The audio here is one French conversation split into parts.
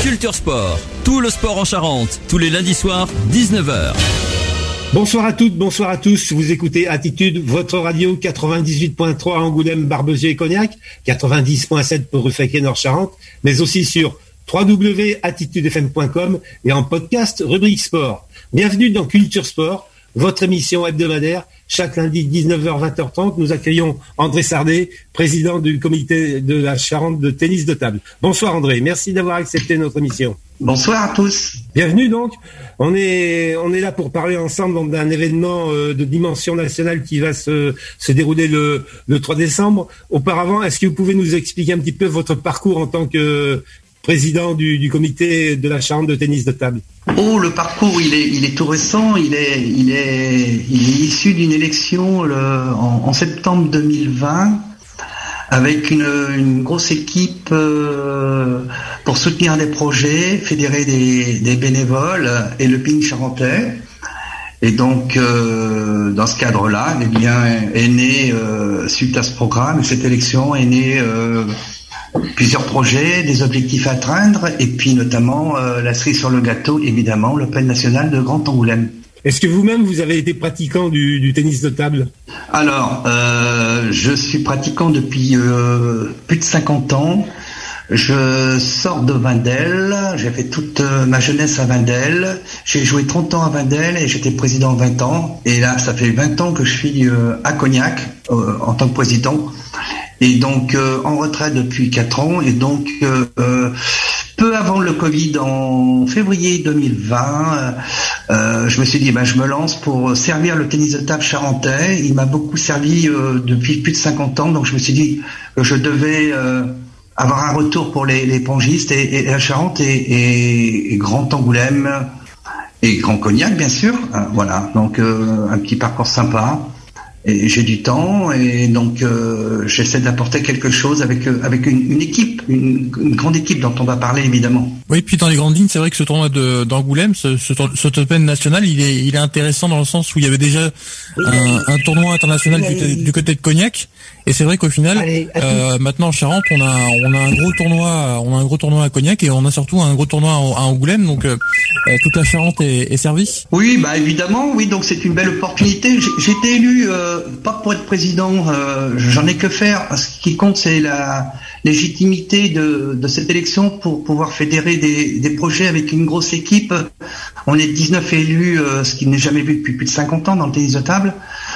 Culture Sport, tout le sport en Charente, tous les lundis soirs, 19h. Bonsoir à toutes, bonsoir à tous. Vous écoutez Attitude, votre radio 98.3 à Angoulême, Barbezieux et Cognac, 90.7 pour Ruffec et Nord-Charente, mais aussi sur www.attitudefm.com et en podcast rubrique sport. Bienvenue dans Culture Sport, votre émission hebdomadaire. Chaque lundi 19h-20h30, nous accueillons André Sardet, président du comité de la Charente de tennis de table. Bonsoir André, merci d'avoir accepté notre émission. Bonsoir à tous. Bienvenue donc. On est là pour parler ensemble d'un événement de dimension nationale qui va se dérouler le 3 décembre. Auparavant, est-ce que vous pouvez nous expliquer un petit peu votre parcours en tant que président du comité de la Charente de tennis de table? Oh, le parcours, il est tout récent. Il est issu d'une élection en septembre 2020 avec une grosse équipe pour soutenir des projets, fédérer des bénévoles et le ping charentais. Et donc, dans ce cadre-là, eh bien, est né, suite à ce programme, cette élection est née plusieurs projets, des objectifs à atteindre, et puis notamment la cerise sur le gâteau, évidemment, l'Open national de Grand Angoulême. Est-ce que vous-même, vous avez été pratiquant du tennis de table? Alors, je suis pratiquant depuis plus de 50 ans. Je sors de Vindel, j'ai fait toute ma jeunesse à Vindel. J'ai joué 30 ans à Vindel et j'étais président 20 ans. Et là, ça fait 20 ans que je suis à Cognac en tant que président. Et donc en retraite depuis 4 ans, et donc peu avant le Covid, en février 2020, je me suis dit je me lance pour servir le tennis de table charentais. Il m'a beaucoup servi depuis plus de 50 ans, donc je me suis dit que je devais avoir un retour pour les pongistes et la Charente et Grand Angoulême et Grand Cognac bien sûr. Voilà, donc un petit parcours sympa. Et j'ai du temps et donc j'essaie d'apporter quelque chose avec une équipe, une grande équipe dont on va parler évidemment. Oui, puis dans les grandes lignes, c'est vrai que ce tournoi d'Angoulême, ce Open national, il est intéressant dans le sens où il y avait déjà un tournoi international du côté de Cognac, et c'est vrai qu'au final, maintenant en Charente, on a un gros tournoi à Cognac et on a surtout un gros tournoi à Angoulême, donc toute la Charente est servie. Oui, évidemment, oui, donc c'est une belle opportunité. J'ai été élu pas pour être président, j'en ai que faire. Ce qui compte, c'est la légitimité de cette élection pour pouvoir fédérer des projets avec une grosse équipe. On est 19 élus, ce qui n'est jamais vu depuis plus de 50 ans dans le tennis de table,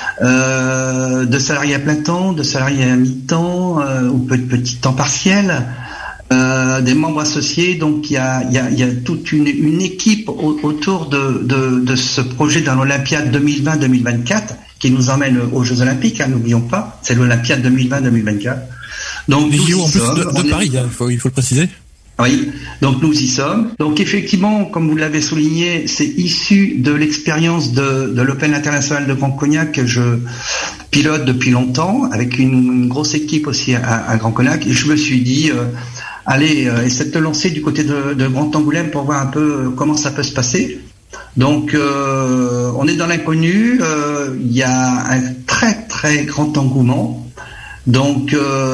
de salariés à plein temps, de salariés à mi-temps ou petit temps partiel, des membres associés. Donc il y a toute une équipe autour de ce projet dans l'Olympiade 2020-2024 qui nous emmène aux Jeux Olympiques, n'oublions pas, c'est l'Olympiade 2020-2024. Donc les JO en plus de Paris, il faut le préciser. Oui, donc nous y sommes. Donc effectivement, comme vous l'avez souligné, c'est issu de l'expérience de l'Open international de Grand Cognac que je pilote depuis longtemps, avec une grosse équipe aussi à Grand Cognac. Et je me suis dit, allez, essaie de te lancer du côté de Grand Angoulême pour voir un peu comment ça peut se passer. Donc on est dans l'inconnu, il y a un très très grand engouement. Donc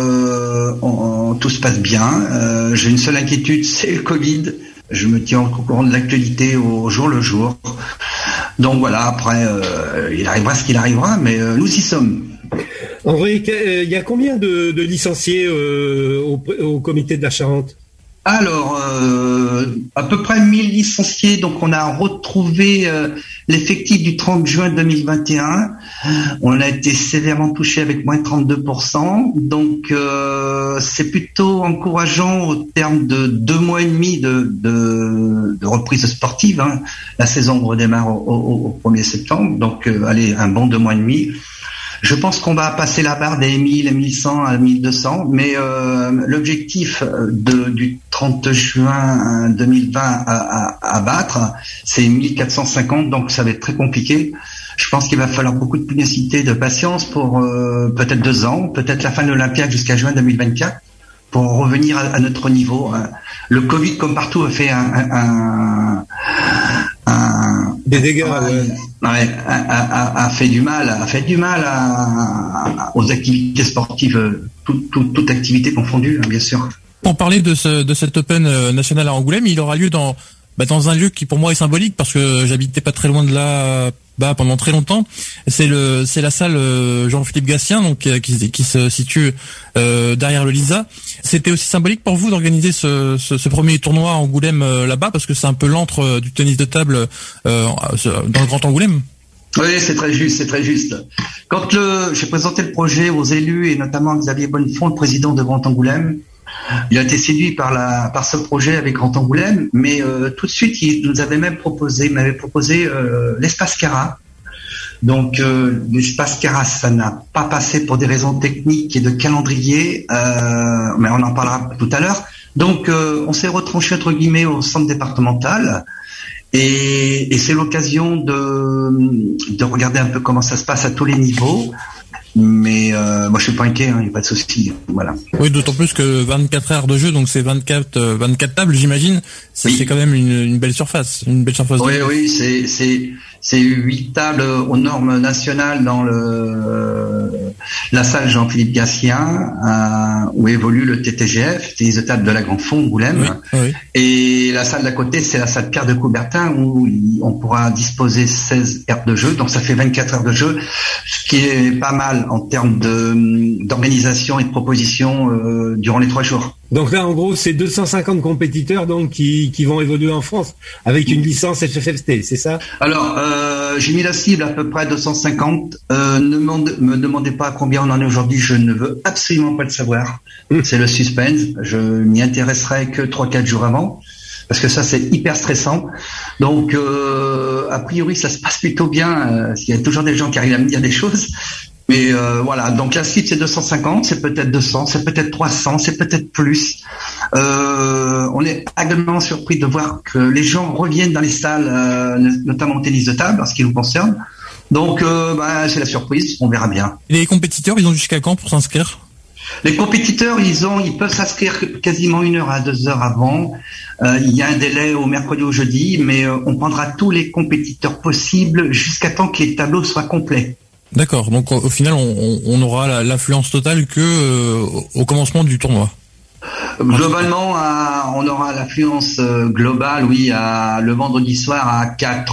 tout se passe bien. J'ai une seule inquiétude, c'est le Covid. Je me tiens au courant de l'actualité au jour le jour. Donc voilà, après il arrivera ce qu'il arrivera, mais nous y sommes. André, il y a combien de licenciés au comité de la Charente? Alors, à peu près 1000 licenciés, donc on a retrouvé l'effectif du 30 juin 2021. On a été sévèrement touché avec moins 32%, donc c'est plutôt encourageant au terme de 2 mois et demi de reprise sportive. La saison redémarre au 1er septembre, donc allez, un bon 2 mois et demi. Je pense qu'on va passer la barre des 1000, 1100 à 1200, mais l'objectif du 30 juin 2020 à battre, c'est 1450, donc ça va être très compliqué. Je pense qu'il va falloir beaucoup de pugnacité, de patience pour peut-être 2 ans, peut-être la fin de l'Olympiade jusqu'à juin 2024, pour revenir à notre niveau. Le Covid, comme partout, a fait des dégâts, a fait du mal aux activités sportives, toute activité confondue, bien sûr. Pour parler de cet Open national à Angoulême, il aura lieu dans un lieu qui pour moi est symbolique parce que j'habitais pas très loin de là pendant très longtemps. C'est la salle Jean-Philippe Gatien, donc qui se situe derrière le Lisa. C'était aussi symbolique pour vous d'organiser ce premier tournoi à Angoulême là-bas parce que c'est un peu l'antre du tennis de table dans le Grand Angoulême. Oui, c'est très juste. Quand j'ai présenté le projet aux élus et notamment Xavier Bonnefond, le président de Grand Angoulême, il a été séduit par ce projet avec Grand Angoulême, mais tout de suite il m'avait proposé l'espace Cara. Donc l'espace Cara, ça n'a pas passé pour des raisons techniques et de calendrier, mais on en parlera tout à l'heure. Donc on s'est retranché entre guillemets au centre départemental. Et c'est l'occasion de regarder un peu comment ça se passe à tous les niveaux. Mais moi je suis pas inquiet, il n'y a pas de souci. Voilà. Oui, d'autant plus que 24 heures de jeu, donc c'est 24 tables, j'imagine. C'est quand même une belle surface, Oui, c'est 8 tables aux normes nationales dans la salle Jean-Philippe Gatien où évolue le TTGF, tennis de table de la Grande Fond Angoulême. Oui. Et la salle d'à côté, c'est la salle Pierre de Coubertin où on pourra disposer 16 heures de jeu, donc ça fait 24 heures de jeu, ce qui est pas mal en termes d'organisation et de proposition durant les 3 jours. Donc là, en gros, c'est 250 compétiteurs donc qui vont évoluer en France avec une licence FFFT, c'est ça? Alors, j'ai mis la cible à peu près 250. Ne me demandez pas à combien on en est aujourd'hui, je ne veux absolument pas le savoir. C'est le suspense. Je m'y intéresserai que 3-4 jours avant. Parce que ça, c'est hyper stressant. Donc, a priori, ça se passe plutôt bien. Il y a toujours des gens qui arrivent à me dire des choses. Mais voilà, donc la cible c'est 250, c'est peut-être 200, c'est peut-être 300, c'est peut-être plus. On est agréablement surpris de voir que les gens reviennent dans les salles, notamment au tennis de table, en ce qui nous concerne. Donc c'est la surprise, on verra bien. Les compétiteurs, ils ont jusqu'à quand pour s'inscrire? Les compétiteurs, ils peuvent s'inscrire quasiment 1 heure à 2 heures avant. Il y a un délai au mercredi ou au jeudi, mais on prendra tous les compétiteurs possibles jusqu'à temps que les tableaux soient complets. D'accord, donc au final on aura l'affluence totale que au commencement du tournoi. Globalement, on aura l'affluence globale, oui, le vendredi soir à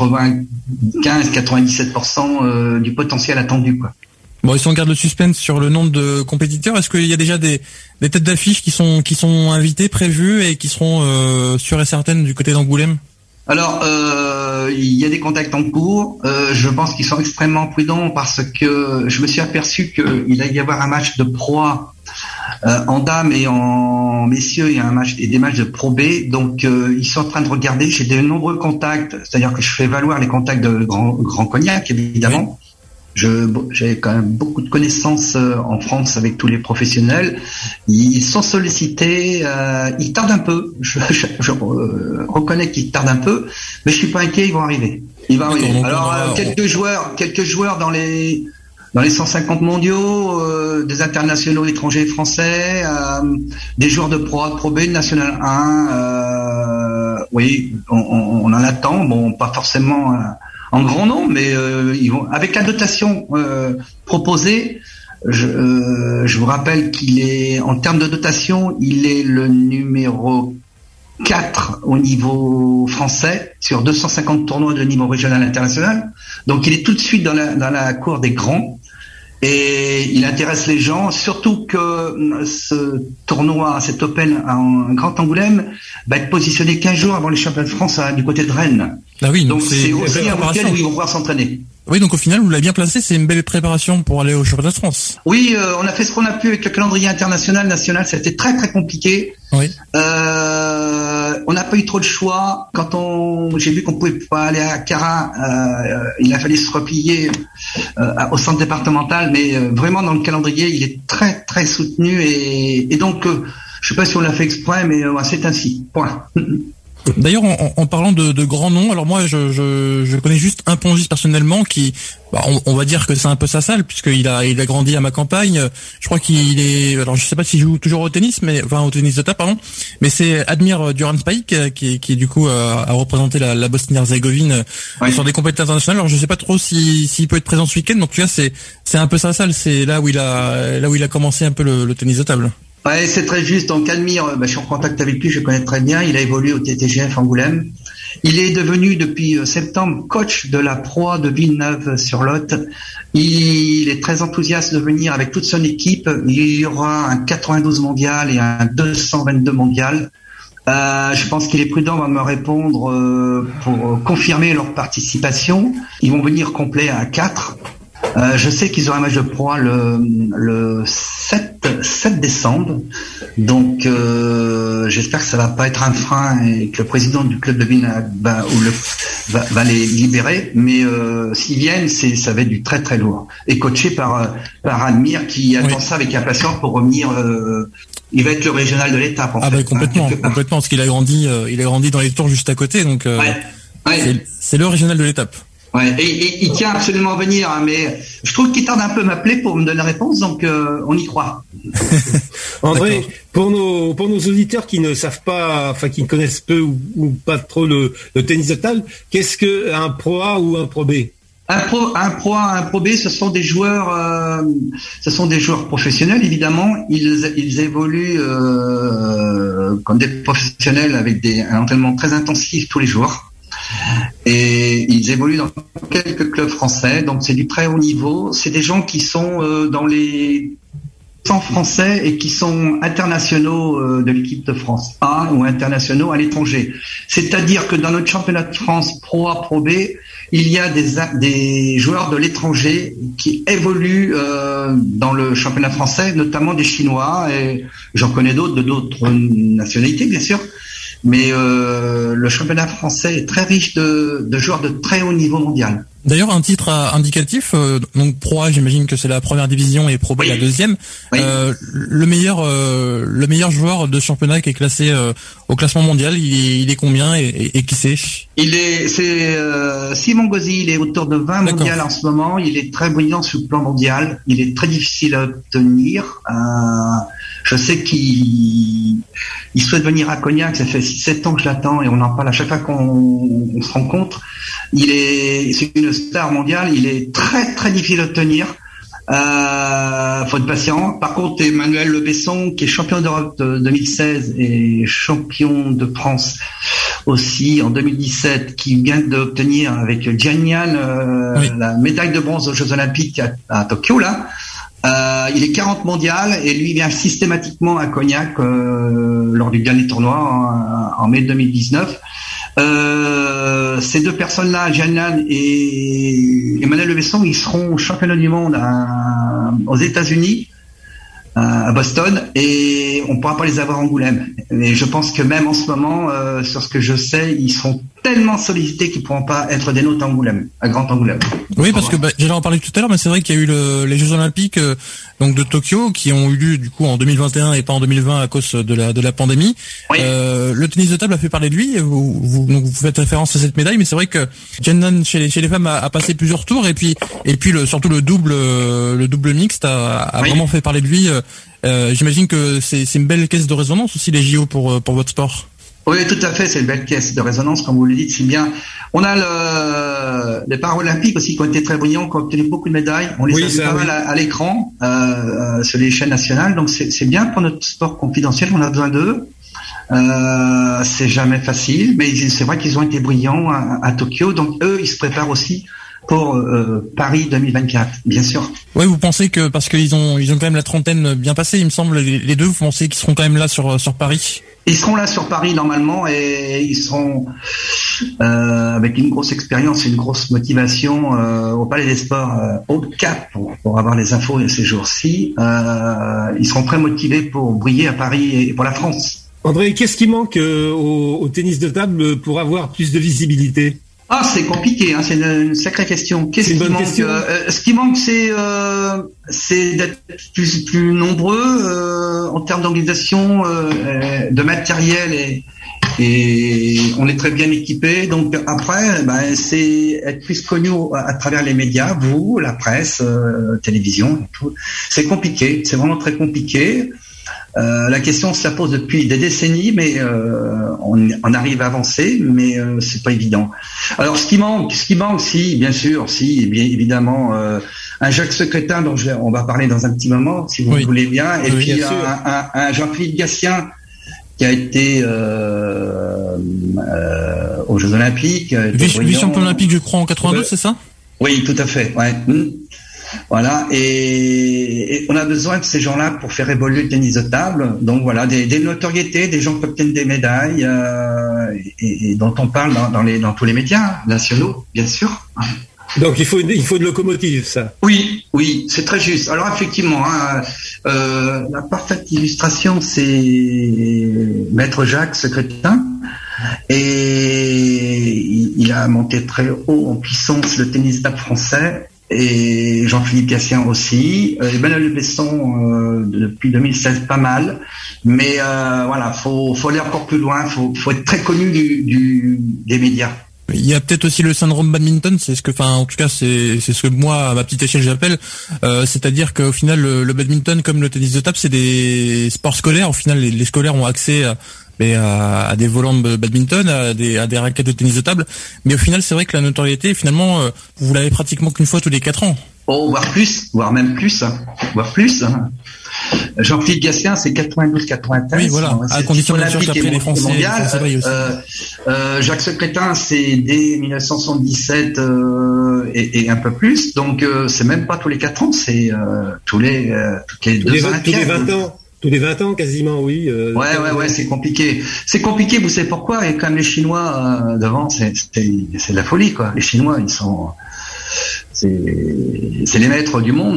95-97% du potentiel attendu, quoi. Bon, et si on garde le suspense sur le nombre de compétiteurs, est-ce qu'il y a déjà des têtes d'affiche qui sont invitées, prévues et qui seront sûres et certaines du côté d'Angoulême? Alors, il y a des contacts en cours. Je pense qu'ils sont extrêmement prudents parce que je me suis aperçu qu'il allait y avoir un match de Pro A en dames et en messieurs, il y a des matchs de Pro B. Donc, ils sont en train de regarder. J'ai de nombreux contacts, c'est-à-dire que je fais valoir les contacts de Grand Cognac, évidemment. Oui. J'ai quand même beaucoup de connaissances en France avec tous les professionnels. Ils sont sollicités, ils tardent un peu. Je reconnais qu'ils tardent un peu, mais je suis pas inquiet, ils vont arriver. Alors quelques joueurs dans les 150 mondiaux, des internationaux étrangers français, des joueurs de Pro A, de Pro B, de National 1. Oui, on en attend. Bon, pas forcément en grand nombre, mais ils vont avec la dotation proposée. Je vous rappelle qu'il est en termes de dotation, il est le numéro 4 au niveau français sur 250 tournois de niveau régional international. Donc il est tout de suite dans la cour des grands et il intéresse les gens, surtout que ce tournoi, cet Open en Grand Angoulême va être positionné 15 jours avant les championnats de France du côté de Rennes. Ah oui, donc c'est aussi un week-end où ils vont pouvoir s'entraîner. Oui, donc au final, vous l'avez bien placé, c'est une belle préparation pour aller au championnat de France. Oui, on a fait ce qu'on a pu avec le calendrier national, ça a été très très compliqué. Oui. On n'a pas eu trop de choix. Quand j'ai vu qu'on pouvait pas aller à Cara, il a fallu se replier au centre départemental, mais vraiment dans le calendrier, il est très très soutenu et donc je sais pas si on l'a fait exprès, mais c'est ainsi. Point. D'ailleurs, en parlant de grands noms, alors moi je connais juste un pongiste personnellement qui, on va dire que c'est un peu sa salle puisqu'il a grandi à ma campagne. Je crois qu'il est, alors je sais pas s'il joue toujours au tennis, au tennis de table, pardon, mais c'est Admir Duran-Spike qui du coup a représenté la Bosnie-Herzégovine sur des compétitions internationales. Alors je sais pas trop s'il peut être présent ce week-end. Donc tu vois, c'est un peu sa salle, c'est là où il a commencé un peu le tennis de table. Ouais, c'est très juste. Donc Admire, je suis en contact avec lui, je le connais très bien. Il a évolué au TTGF Angoulême. Il est devenu depuis septembre coach de la Pro de Villeneuve-sur-Lot. Il est très enthousiaste de venir avec toute son équipe. Il y aura un 92 mondial et un 222 mondial. Je pense qu'il est prudent de me répondre pour confirmer leur participation. Ils vont venir complet à 4. Je sais qu'ils auront un match de Pro le 7 décembre. Donc j'espère que ça va pas être un frein et que le président du club de Villeneuve va les libérer. Mais s'ils viennent, ça va être du très très lourd. Et coaché par Admire qui attend ça avec impatience pour revenir. Il va être le régional de l'étape. Complètement, parce qu'il a grandi dans les tours juste à côté. Donc c'est le régional de l'étape. Ouais, et il tient absolument à venir, hein, mais je trouve qu'il tarde un peu à m'appeler pour me donner la réponse, donc on y croit. André, pour nos auditeurs qui ne savent pas, enfin qui ne connaissent peu ou pas trop le tennis de table, qu'est-ce que un Pro A ou un Pro B? Un Pro A, un Pro B, ce sont des joueurs professionnels, évidemment. Ils évoluent comme des professionnels avec un entraînement très intensif tous les jours. Et ils évoluent dans quelques clubs français, donc c'est du très haut niveau. C'est des gens qui sont dans les 100 français et qui sont internationaux de l'équipe de France A ou internationaux à l'étranger. C'est-à-dire que dans notre championnat de France Pro A, Pro B, il y a des joueurs de l'étranger qui évoluent dans le championnat français, notamment des Chinois, et j'en connais d'autres, d'autres nationalités bien sûr. Mais le championnat français est très riche de joueurs de très haut niveau mondial. D'ailleurs, un titre indicatif, donc Pro A, j'imagine que c'est la première division et Pro B la deuxième. Oui. Le meilleur joueur de championnat qui est classé au classement mondial, il est combien et qui c'est? C'est Simon Gauzy, il est autour de 20 mondial en ce moment. Il est très brillant sur le plan mondial. Il est très difficile à obtenir. Je sais qu'il souhaite venir à Cognac, ça fait 6-7 ans que je l'attends et on en parle à chaque fois qu'on se rencontre. C'est une star mondiale, il est très très difficile à obtenir. Faut être patient. Par contre, Emmanuel Le Besson, qui est champion d'Europe de 2016 et champion de France aussi en 2017, qui vient d'obtenir avec Jianyan la médaille de bronze aux Jeux Olympiques à Tokyo là. Il est 40 mondial et lui vient systématiquement à Cognac lors du dernier tournoi en mai 2019. Ces deux personnes-là, Jianyan et Emmanuel Le Besson, ils seront championnats du monde aux États-Unis, à Boston, et on ne pourra pas les avoir en Angoulême. Mais je pense que même en ce moment, sur ce que je sais, ils seront tellement sollicités qu'ils ne pourront pas être des nôtres à Angoulême, à Grand Angoulême. Oui, parce que j'allais en parler tout à l'heure, mais c'est vrai qu'il y a eu les Jeux Olympiques donc de Tokyo qui ont eu lieu du coup en 2021 et pas en 2020 à cause de la pandémie. Oui. Le tennis de table a fait parler de lui. Vous faites référence à cette médaille, mais c'est vrai que Jianyan chez les femmes a passé plusieurs tours et puis surtout le double mixte a vraiment fait parler de lui. J'imagine que c'est une belle caisse de résonance aussi les JO pour votre sport. Oui, tout à fait, c'est une belle caisse de résonance, comme vous le dites, c'est bien. On a les Paralympiques aussi qui ont été très brillants, qui ont obtenu beaucoup de médailles. On les a vu pas mal à l'écran, sur les chaînes nationales, donc c'est bien pour notre sport confidentiel, on a besoin d'eux. C'est jamais facile, mais c'est vrai qu'ils ont été brillants à Tokyo, donc eux, ils se préparent aussi pour Paris 2024, bien sûr. Oui, vous pensez que parce qu'ils ont quand même la trentaine bien passée, il me semble, les deux, vous pensez qu'ils seront quand même là sur Paris? Ils seront là sur Paris normalement et ils seront avec une grosse expérience, une grosse motivation au Palais des Sports haut de cap pour avoir les infos ces jours-ci. Ils seront très motivés pour briller à Paris et pour la France. André, qu'est-ce qui manque au tennis de table pour avoir plus de visibilité? Ah, c'est compliqué, hein, c'est une sacrée question. Qu'est-ce qui manque? Ce qui manque, c'est d'être plus nombreux en termes d'organisation, de matériel et on est très bien équipés. Donc après, c'est être plus connu à travers les médias, vous, la presse, télévision, et tout. C'est compliqué, c'est vraiment très compliqué. La question se la pose depuis des décennies, mais on arrive à avancer, mais c'est pas évident. Alors, ce qui manque, si, bien sûr, si, bien évidemment, un Jacques Secrétin dont on va parler dans un petit moment, si vous voulez bien, et puis un Jean-Philippe Gatien qui a été aux Jeux Olympiques. Vice-champion olympique, je crois, en 82, c'est ça? Oui, tout à fait. Ouais. Voilà, et on a besoin de ces gens-là pour faire évoluer le tennis de table. Donc voilà, des notoriétés, des gens qui obtiennent des médailles et dont on parle dans tous les médias nationaux, bien sûr. Donc il faut une locomotive, ça. Oui, c'est très juste. Alors effectivement, la parfaite illustration, c'est Maître Jacques Secrétin. Et il a monté très haut en puissance le tennis de table français. Et Jean-Philippe Gatien aussi, Emmanuel Besson depuis 2016 pas mal, mais voilà, faut aller encore plus loin, faut être très connu des médias. Il y a peut-être aussi le syndrome badminton, en tout cas c'est ce que moi à ma petite échelle j'appelle, c'est-à-dire qu'au final le badminton comme le tennis de table c'est des sports scolaires. Au final les scolaires ont accès à des volants de badminton, à des raquettes de tennis de table, mais au final c'est vrai que la notoriété finalement vous l'avez pratiquement qu'une fois tous les 4 ans. Oh, voire même plus. Jean-Philippe Gatien, c'est 92-93. Oui, voilà. À condition bien sûr qu'après les Français aussi. Jacques Secrétin, c'est dès 1977 et un peu plus. Donc c'est même pas tous les 4 ans, c'est toutes les 2 ans. Tous les 20 ans, quasiment, oui. Ouais, c'est compliqué. C'est compliqué, vous savez pourquoi? Et comme les Chinois devant, c'est de la folie, quoi. Les Chinois, ils sont, c'est les maîtres du monde.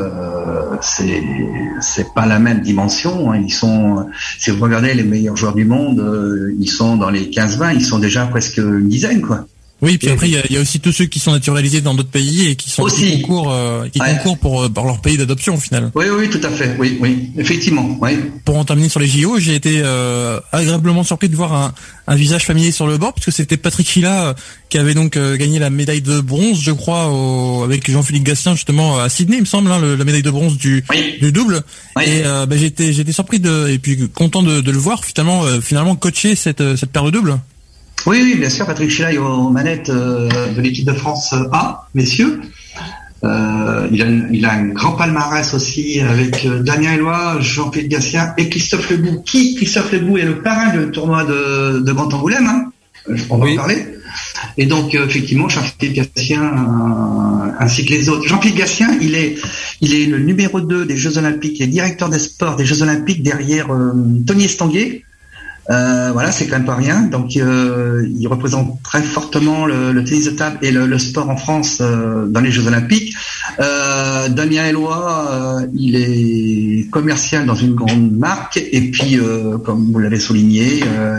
C'est pas la même dimension. Ils sont, si vous regardez les meilleurs joueurs du monde, ils sont dans les 15-20. Ils sont déjà presque une dizaine, quoi. Oui, puis après il y a aussi tous ceux qui sont naturalisés dans d'autres pays et qui concourent pour leur pays d'adoption au final. Oui, tout à fait. Oui, effectivement. Oui. Pour en terminer sur les JO, j'ai été agréablement surpris de voir un visage familier sur le bord, parce que c'était Patrick Fila qui avait donc gagné la médaille de bronze, je crois, avec Jean-Philippe Gatien justement à Sydney, il me semble, la médaille de bronze du double. Oui. Et j'étais surpris et puis content de le voir finalement coacher cette paire de double. Oui, bien sûr, Patrick Fila est aux manettes de l'équipe de France A, messieurs. Il a un grand palmarès aussi avec Damien Eloi, Jean-Philippe Gatien et Christophe Legout. Christophe Legout est le parrain du tournoi de Grand Angoulême, on va en parler. Et donc effectivement, Jean-Philippe Gatien ainsi que les autres. Jean-Philippe Gatien, il est le numéro 2 des Jeux Olympiques et directeur des sports des Jeux Olympiques derrière Tony Estanguet. Voilà, c'est quand même pas rien. Donc, il représente très fortement le tennis de table et le sport en France dans les Jeux Olympiques. Damien Eloi, il est commercial dans une grande marque et puis, comme vous l'avez souligné,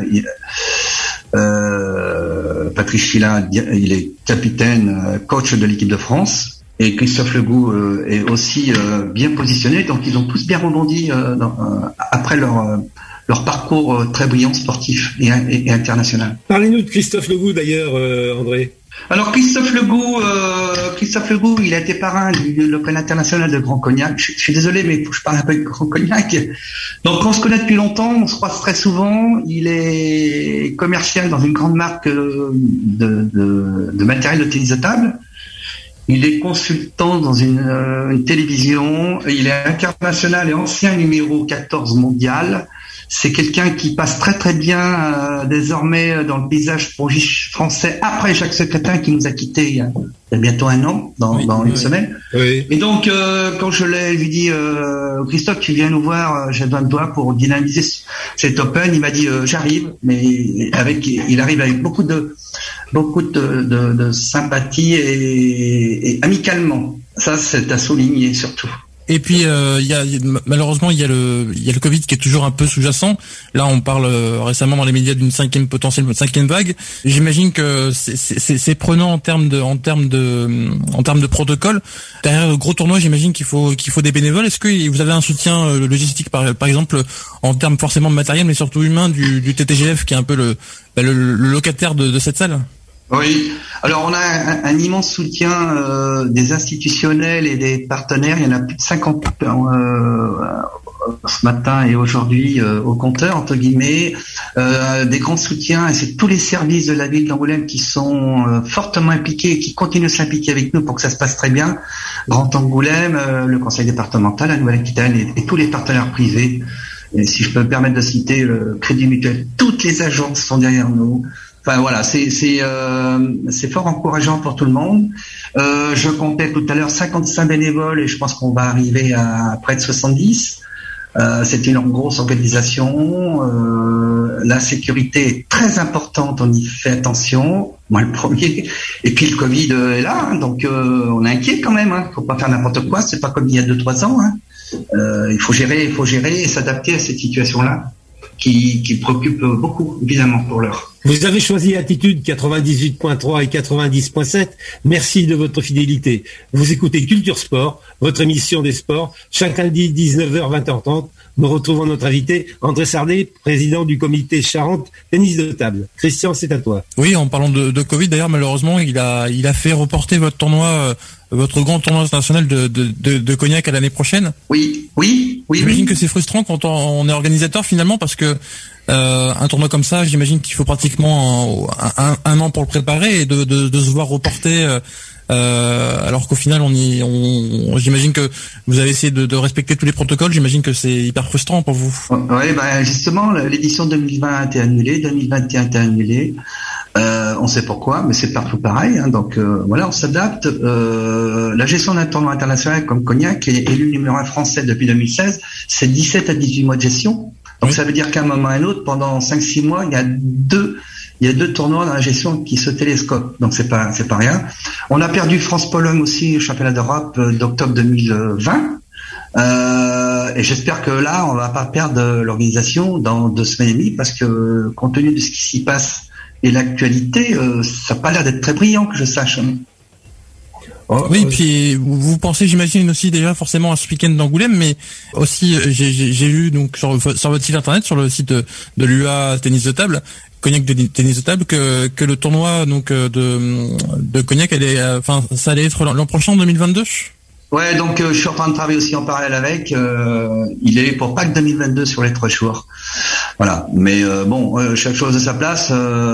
Patrick Fila, il est capitaine, coach de l'équipe de France. Et Christophe Legout est aussi bien positionné. Donc, ils ont tous bien rebondi après leur parcours très brillant sportif et international. Parlez-nous de Christophe Legout d'ailleurs, André. Alors Christophe Legout, il a été parrain de l'Open international de Grand Cognac. Je suis désolé, mais il faut que je parle un peu de Grand Cognac. Donc on se connaît depuis longtemps, on se croise très souvent. Il est commercial dans une grande marque de matériel de tennis de table. Il est consultant dans une télévision. Il est international et ancien numéro 14 mondial. C'est quelqu'un qui passe très très bien désormais dans le paysage français après Jacques Secrétin qui nous a quittés il y a bientôt 1 an, dans une semaine. Oui. Et donc quand je lui dis Christophe, tu viens nous voir, j'ai besoin de toi pour dynamiser cet Open, il m'a dit j'arrive, mais il arrive avec beaucoup de sympathie et amicalement. Ça c'est à souligner surtout. Et puis malheureusement il y a le Covid qui est toujours un peu sous-jacent. Là on parle récemment dans les médias d'une potentielle cinquième vague. J'imagine que c'est prenant en termes de protocole. Derrière le gros tournoi, j'imagine qu'il faut des bénévoles. Est-ce que vous avez un soutien logistique par exemple en termes forcément de matériel mais surtout humain du TTGF qui est un peu le locataire de cette salle? Oui. Alors on a un immense soutien des institutionnels et des partenaires. Il y en a plus de 50 ce matin et aujourd'hui au compteur, entre guillemets, des grands soutiens, et c'est tous les services de la ville d'Angoulême qui sont fortement impliqués et qui continuent de s'impliquer avec nous pour que ça se passe très bien. Grand Angoulême, le conseil départemental, la Nouvelle-Aquitaine et tous les partenaires privés. Et si je peux me permettre de citer le Crédit Mutuel, toutes les agences sont derrière nous. Enfin voilà, c'est fort encourageant pour tout le monde. Je comptais tout à l'heure 55 bénévoles et je pense qu'on va arriver à près de 70. C'est une grosse organisation. La sécurité est très importante, on y fait attention. Moi le premier. Et puis le Covid est là, donc on est inquiet quand même. Faut pas faire n'importe quoi. C'est pas comme il y a 2-3 ans. Il faut gérer et s'adapter à cette situation-là qui préoccupe beaucoup, évidemment, pour l'heure. Vous avez choisi Attitude 98.3 et 90.7. Merci de votre fidélité. Vous écoutez Culture Sport, votre émission des sports, chaque lundi 19h 20h30. Nous retrouvons notre invité, André Sardet, président du comité Charente tennis de table. Christian, c'est à toi. Oui, en parlant de Covid, d'ailleurs, malheureusement, il a fait reporter votre tournoi, votre grand tournoi international de Cognac à l'année prochaine. Oui. J'imagine que c'est frustrant quand on est organisateur finalement, parce que un tournoi comme ça, j'imagine qu'il faut pratiquement un an pour le préparer, et de se voir reporter. Alors qu'au final, j'imagine que vous avez essayé de respecter tous les protocoles. J'imagine que c'est hyper frustrant pour vous. Oui, justement, l'édition 2020 a été annulée, 2021 a été annulée. On sait pourquoi, mais c'est partout pareil. Donc voilà, on s'adapte. La gestion d'un tournoi international comme Cognac est élu numéro 1 français depuis 2016. C'est 17 à 18 mois de gestion. Donc ça veut dire qu'à un moment ou à un autre, pendant 5-6 mois, il y a deux tournois dans la gestion qui se télescopent. Donc c'est pas rien. On a perdu France-Pologne aussi au championnat d'Europe d'octobre 2020. Et j'espère que là, on va pas perdre l'organisation dans 2 semaines et demie, parce que compte tenu de ce qui s'y passe et l'actualité, ça n'a pas l'air d'être très brillant, que je sache. Oui, puis vous pensez, j'imagine aussi déjà forcément à ce week-end d'Angoulême, mais aussi j'ai lu donc sur votre site internet, sur le site de l'UA tennis de table, Cognac de tennis de table, que le tournoi donc de Cognac ça allait être l'an prochain, en 2022. Ouais, donc je suis en train de travailler aussi en parallèle avec. Il est pour Pâques 2022 sur les 3 jours. Voilà, mais chaque chose à sa place.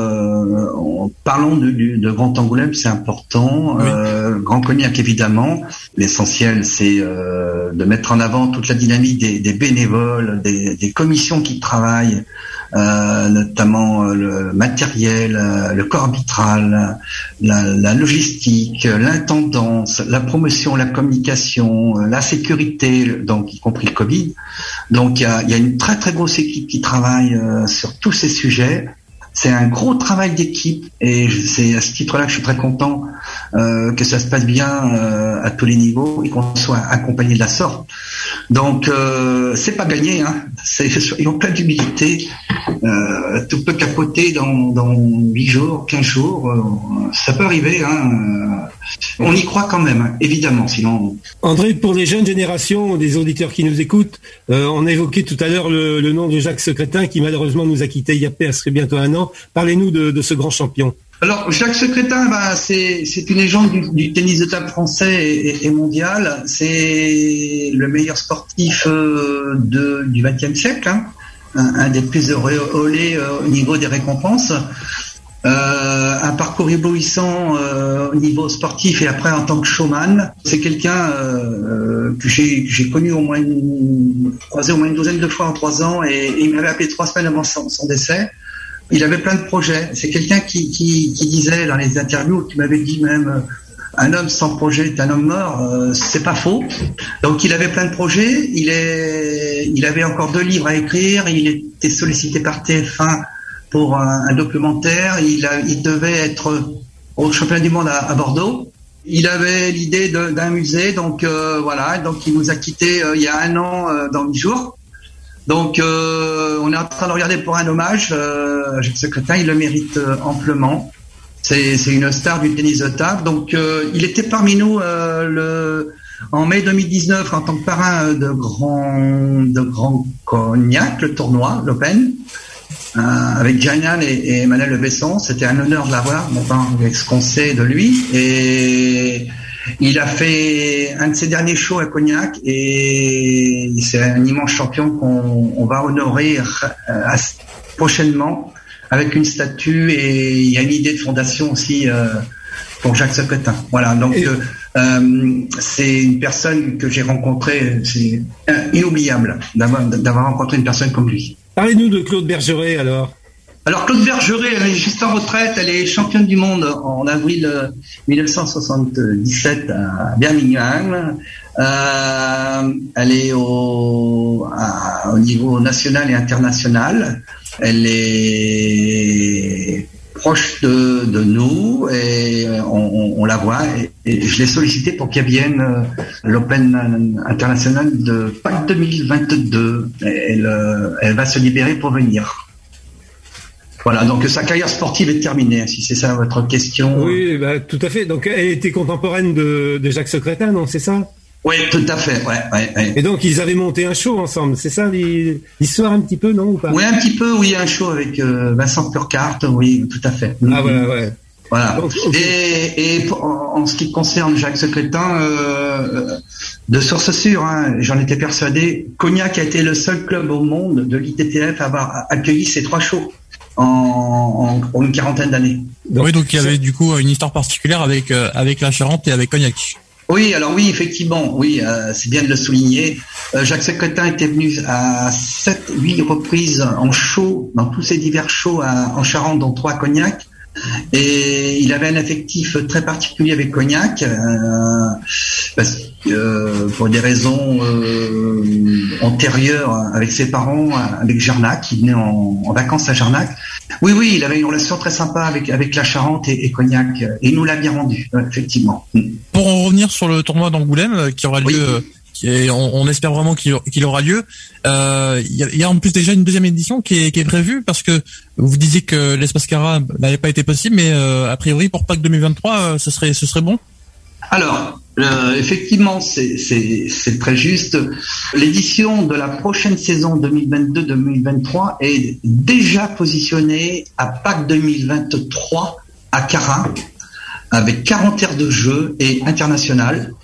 Parlons de Grand Angoulême, c'est important. Oui. Grand Cognac, évidemment. L'essentiel, c'est de mettre en avant toute la dynamique des bénévoles, des commissions qui travaillent, notamment le matériel, le corps arbitral, la logistique, l'intendance, la promotion, la communication, la sécurité, donc y compris le Covid. Donc il y a une très très grosse équipe qui travaille sur tous ces sujets. C'est un gros travail d'équipe, et c'est à ce titre-là que je suis très content que ça se passe bien à tous les niveaux et qu'on soit accompagné de la sorte. Donc c'est pas gagné, hein. Soyons plein d'humilité. Tout peut capoter dans 8 jours, 15 jours. Ça peut arriver, hein. On y croit quand même, hein, évidemment, sinon... André, pour les jeunes générations, des auditeurs qui nous écoutent, on a évoqué tout à l'heure le nom de Jacques Secrétin, qui malheureusement nous a quittés il y a presque bientôt 1 an. Parlez-nous de ce grand champion. Alors, Jacques Secrétin, c'est une légende du tennis de table français et mondial. C'est le meilleur sportif du XXe siècle, hein. Un des plus auréolés au niveau des récompenses. Un parcours éblouissant au niveau sportif et après en tant que showman. C'est quelqu'un que j'ai connu croisé au moins une douzaine de fois en 3 ans, et il m'avait appelé 3 semaines avant son décès. Il avait plein de projets. C'est quelqu'un qui disait dans les interviews, qui m'avait dit même un homme sans projet est un homme mort. C'est pas faux. Donc il avait plein de projets. Il avait encore 2 livres à écrire. Il était sollicité par TF1 pour un documentaire. Il devait être au championnat du monde à Bordeaux. Il avait l'idée d'un musée. Donc voilà. Donc il nous a quittés il y a 1 an dans 8 jours. Donc on est en train de regarder pour un hommage. Jacques Secrétin, il le mérite amplement. C'est une star du tennis de table. Donc il était parmi nous en mai 2019 en tant que parrain de Grand Cognac, le tournoi, l'Open, avec Janian et Emmanuel Le Besson. C'était un honneur de l'avoir, avec ce qu'on sait de lui. Il a fait un de ses derniers shows à Cognac et c'est un immense champion qu'on va honorer prochainement avec une statue, et il y a une idée de fondation aussi pour Jacques Secrétin. Voilà, donc c'est une personne que j'ai rencontrée, c'est inoubliable d'avoir rencontré une personne comme lui. Parlez-nous de Claude Bergeret alors. Alors Claude Bergeret, elle est juste en retraite, elle est championne du monde en avril 1977 à Birmingham. Elle est au niveau national et international. Elle est proche de nous et on la voit. Et je l'ai sollicité pour qu'elle vienne l'Open international de Pâques 2022. Elle va se libérer pour venir. Voilà, donc sa carrière sportive est terminée, si c'est ça votre question. Oui, bah, tout à fait. Donc elle était contemporaine de Jacques Secrétin, non, c'est ça? Oui, tout à fait, ouais. Et donc ils avaient monté un show ensemble, c'est ça l'histoire un petit peu, non, ou pas? Oui, un petit peu, oui, un show avec Vincent Purcart, oui, tout à fait. Ah voilà, ouais. Voilà. Donc, okay. Et en ce qui concerne Jacques Secrétin, de source sûre, hein, j'en étais persuadé, Cognac a été le seul club au monde de l'ITTF à avoir accueilli ces 3 shows en une quarantaine d'années. Oui, donc il y avait du coup une histoire particulière avec la Charente et avec Cognac. Oui, alors oui, effectivement, oui, c'est bien de le souligner. Jacques Secrétin était venu à 7-8 reprises en show, dans tous ces divers shows en Charente, dont 3 à Cognac. Et il avait un affectif très particulier avec Cognac, parce que, pour des raisons antérieures avec ses parents, avec Jarnac, il venait en vacances à Jarnac. Oui, il avait une relation très sympa avec la Charente et Cognac, et il nous l'a bien rendu, effectivement. Pour en revenir sur le tournoi d'Angoulême qui aura lieu, on espère vraiment qu'il aura lieu. Il y a en plus déjà une deuxième édition qui est prévue, parce que vous disiez que l'Espace Cara n'avait pas été possible, mais a priori pour Pâques 2023, ce serait bon. Alors, effectivement, c'est très juste. L'édition de la prochaine saison 2022-2023 est déjà positionnée à Pâques 2023 à Cara, avec 40 aires de jeu et internationales.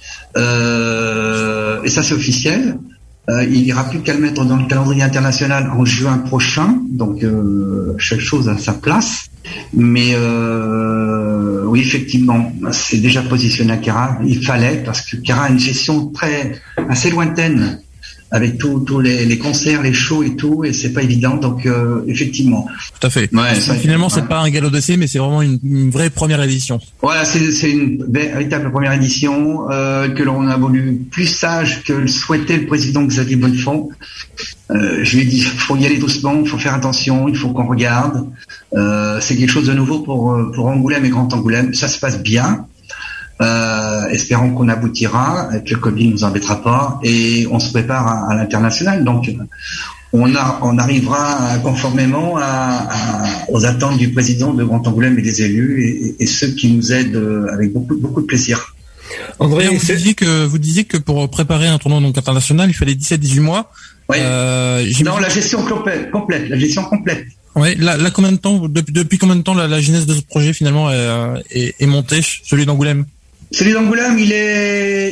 Et ça, c'est officiel. Il n'y aura plus qu'à le mettre dans le calendrier international en juin prochain. Donc, chaque chose a sa place. Mais oui, effectivement, c'est déjà positionné à Cara. Il fallait, parce que Cara a une gestion assez lointaine, avec tous les concerts, les shows et tout, et c'est pas évident. Donc, effectivement. Tout à fait. Ouais, finalement, c'est pas un galop d'essai, mais c'est vraiment une vraie première édition. Voilà, c'est une véritable première édition que l'on a voulu plus sage que le souhaitait le président Xavier Bonnefond. Je lui ai dit, faut y aller doucement, faut faire attention, il faut qu'on regarde. C'est quelque chose de nouveau pour Angoulême et Grand Angoulême. Ça se passe bien. Espérons qu'on aboutira, que le Covid ne nous embêtera pas, et on se prépare à l'international. Donc, on arrivera conformément aux attentes du président de Grand Angoulême et des élus et ceux qui nous aident avec beaucoup de plaisir. André, vous disiez que pour préparer un tournoi donc international, il fallait 17-18 mois. Oui. Non, la gestion complète. La gestion complète. Ouais. Là, combien de temps, depuis combien de temps la genèse de ce projet finalement est montée, celui d'Angoulême? Celui d'Angoulême, je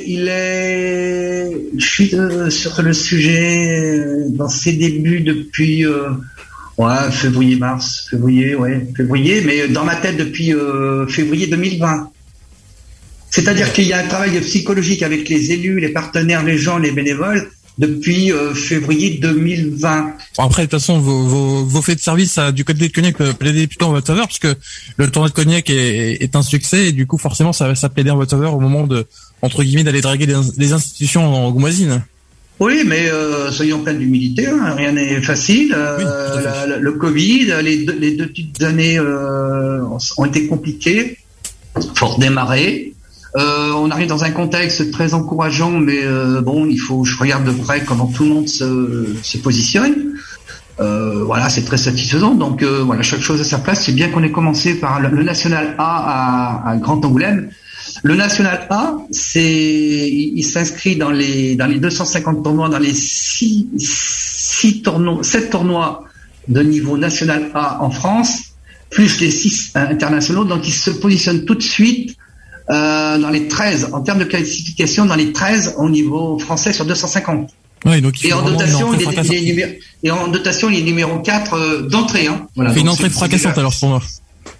suis sur le sujet dans ses débuts depuis février, mais dans ma tête depuis février 2020. C'est-à-dire qu'il y a un travail psychologique avec les élus, les partenaires, les gens, les bénévoles, depuis février 2020. Après, de toute façon, vos faits de service du côté de Cognac plaidaient plutôt en votre faveur, parce que le tournoi de Cognac est un succès, et du coup, forcément, ça plaidait en votre faveur au moment entre guillemets, d'aller draguer les institutions angoumoisines. Oui, mais soyons pleins d'humilité, hein, rien n'est facile. Le Covid, les deux petites années ont été compliquées. Faut redémarrer. On arrive dans un contexte très encourageant, mais je regarde de près comment tout le monde se positionne. C'est très satisfaisant. Donc chaque chose à sa place. C'est bien qu'on ait commencé par le National A à Grand Angoulême. Le National A, il s'inscrit dans les 250 tournois, dans les 7 tournois de niveau National A en France, plus les 6 internationaux. Donc il se positionne tout de suite dans les 13, en termes de classification, dans les 13 au niveau français sur 250. Ouais, donc et en dotation, il est numéro 4 d'entrée. Hein. Voilà, il fait une entrée fracassante alors ce tournoi. Comment ?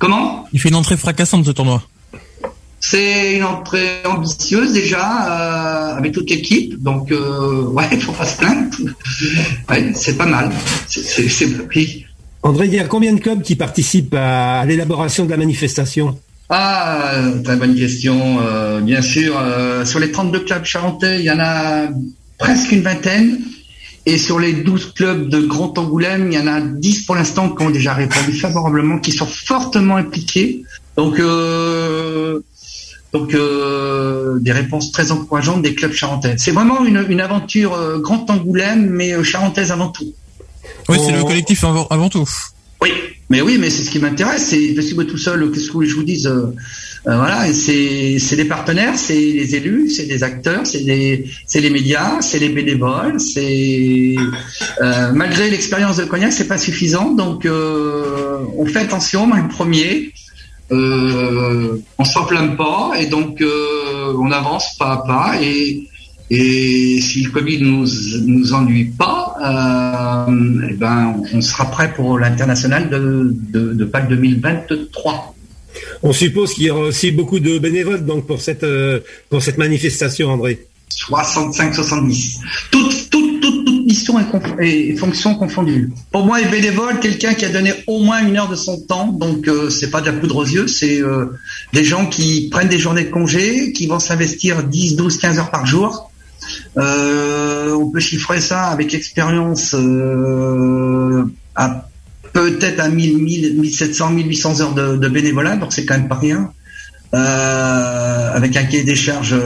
Il fait une entrée fracassante ce tournoi. C'est une entrée ambitieuse déjà, avec toute l'équipe. Donc, il faut pas se plaindre. Ouais, c'est pas mal. Oui. André, il y a combien de clubs qui participent à l'élaboration de la manifestation ? Très bonne question. Bien sûr, sur les 32 clubs charentais, il y en a presque une vingtaine. Et sur les 12 clubs de Grand Angoulême, il y en a 10 pour l'instant qui ont déjà répondu favorablement, qui sont fortement impliqués. Donc, des réponses très encourageantes des clubs charentais. C'est vraiment une aventure Grand Angoulême, mais charentaise avant tout. Oui, c'est le collectif avant tout. Oui, mais c'est ce qui m'intéresse. C'est de suivre tout seul. Qu'est-ce que je vous dise voilà, c'est des partenaires, c'est les élus, c'est des acteurs, c'est les médias, c'est les bénévoles. Malgré l'expérience de Cognac, c'est pas suffisant. Donc, on fait attention. Moi, le premier. On s'enflamme pas et donc on avance pas à pas et si le Covid nous ennuie pas, on sera prêt pour l'international de Pâques 2023. On suppose qu'il y aura aussi beaucoup de bénévoles donc pour cette manifestation, André. 65-70. Toutes missions et fonctions confondues. Pour moi, les bénévoles, quelqu'un qui a donné au moins 1 heure de son temps, donc c'est pas de la poudre aux yeux, c'est des gens qui prennent des journées de congé, qui vont s'investir 10, 12, 15 heures par jour. On peut chiffrer ça avec expérience à peut-être à 1700, 1800 heures de bénévolat, donc c'est quand même pas rien. Avec un cahier des charges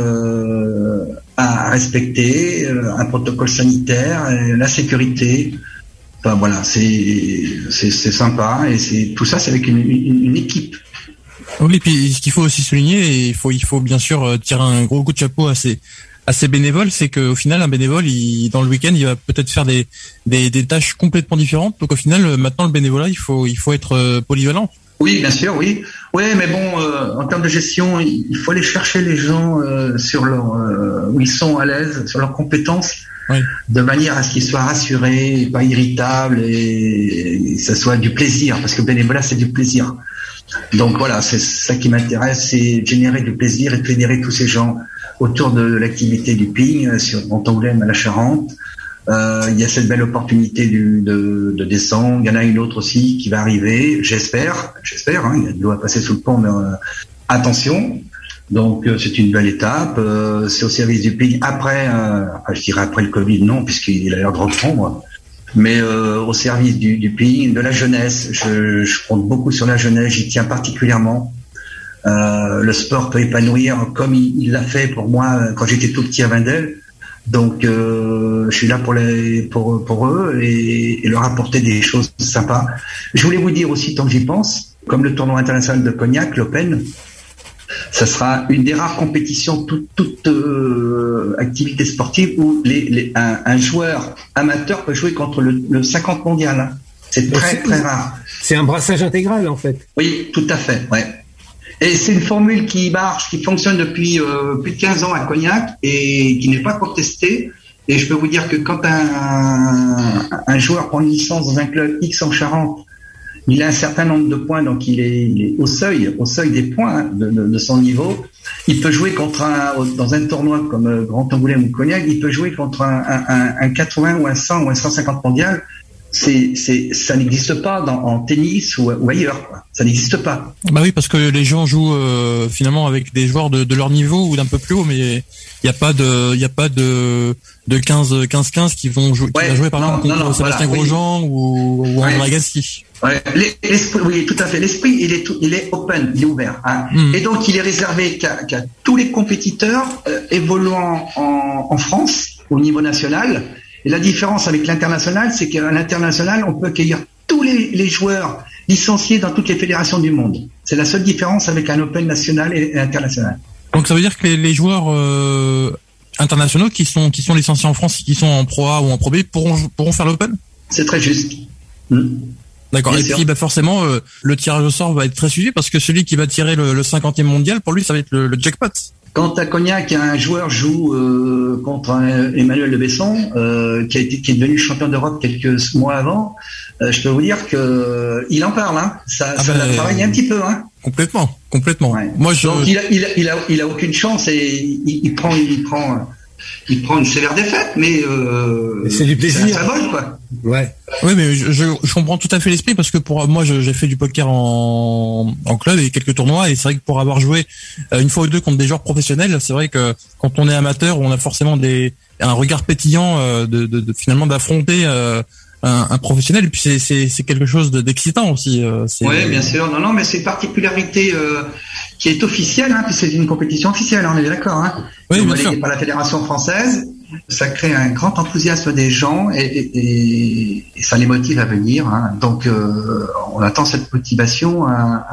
à respecter, un protocole sanitaire, la sécurité. Enfin voilà, c'est sympa et tout ça, c'est avec une équipe. Oui, et puis ce qu'il faut aussi souligner, il faut bien sûr tirer un gros coup de chapeau à ces bénévoles, c'est qu'au final, un bénévole, dans le week-end, il va peut-être faire des tâches complètement différentes. Donc au final, maintenant, le bénévolat, il faut être polyvalent. Oui, bien sûr, oui. Oui, mais bon, en termes de gestion, il faut aller chercher les gens sur où ils sont à l'aise, sur leurs compétences, oui, de manière à ce qu'ils soient rassurés, pas irritables et ça soit du plaisir, parce que le bénévolat, c'est du plaisir. Donc voilà, c'est ça qui m'intéresse, c'est générer du plaisir et fédérer tous ces gens autour de l'activité du PIG sur Grand Angoulême à la Charente. Il y a cette belle opportunité de descendre. Il y en a une autre aussi qui va arriver. J'espère. Hein, il y a de l'eau à passer sous le pont, mais attention. Donc c'est une belle étape. C'est au service du PIG après. Je dirais après le Covid, non, puisqu'il a l'air de reprendre. Mais au service du PIG, de la jeunesse. Je compte beaucoup sur la jeunesse. J'y tiens particulièrement. Le sport peut épanouir comme il l'a fait pour moi quand j'étais tout petit à Wendel. Donc je suis là pour eux et leur apporter des choses sympas. Je voulais vous dire aussi, tant que j'y pense, comme le tournoi international de Cognac, l'Open, ça sera une des rares compétitions, toute activité sportive où un joueur amateur peut jouer contre le 50 mondial. C'est très très rare. C'est un brassage intégral en fait. Oui, tout à fait, ouais. Et c'est une formule qui marche, qui fonctionne depuis plus de 15 ans à Cognac et qui n'est pas contestée. Et je peux vous dire que quand un joueur prend une licence dans un club X en Charente, il a un certain nombre de points, donc il est au seuil des points de son niveau. Il peut jouer dans un tournoi comme Grand Angoulême ou Cognac, il peut jouer contre un 80 ou un 100 ou un 150 mondial. Ça n'existe pas en tennis ou ailleurs, quoi. Ça n'existe pas. Bah oui, parce que les gens jouent finalement avec des joueurs de leur niveau ou d'un peu plus haut, mais il y a pas de 15-15 qui vont jouer, qui va jouer par exemple contre Sébastien Grosjean ou André Agassi. Ouais. L'esprit, oui, tout à fait. L'esprit, il est open, il est ouvert. Hein. Et donc, il est réservé qu'à tous les compétiteurs évoluant en France au niveau national. Et la différence avec l'international, c'est qu'à l'international, on peut accueillir tous les joueurs licenciés dans toutes les fédérations du monde. C'est la seule différence avec un Open national et international. Donc ça veut dire que les joueurs internationaux qui sont licenciés en France, qui sont en Pro A ou en Pro B, pourront faire l'Open ? C'est très juste. D'accord. Bien Et sûr. puis forcément, le tirage au sort va être très suivi parce que celui qui va tirer le 50e mondial, pour lui, ça va être le jackpot. Quand à Cognac, un joueur joue contre Emmanuel de Besson, qui est devenu champion d'Europe quelques mois avant, je peux vous dire que il en parle, hein. Ça l'a travaillé un petit peu, hein. Complètement. Ouais. Moi, donc il a aucune chance et il prend une sévère défaite, mais c'est du plaisir. C'est un symbole, quoi. Ouais. Oui, mais je comprends tout à fait l'esprit parce que pour moi, j'ai fait du poker en club et quelques tournois et c'est vrai que pour avoir joué une fois ou deux contre des joueurs professionnels, c'est vrai que quand on est amateur, on a forcément un regard pétillant finalement d'affronter un professionnel et puis c'est quelque chose d'excitant aussi. Oui, bien sûr. Non, mais c'est une particularité qui est officielle, hein, puis c'est une compétition officielle, on est d'accord, hein. Oui, bien sûr. Par la Fédération française, ça crée un grand enthousiasme des gens et ça les motive à venir, hein. Donc on attend cette motivation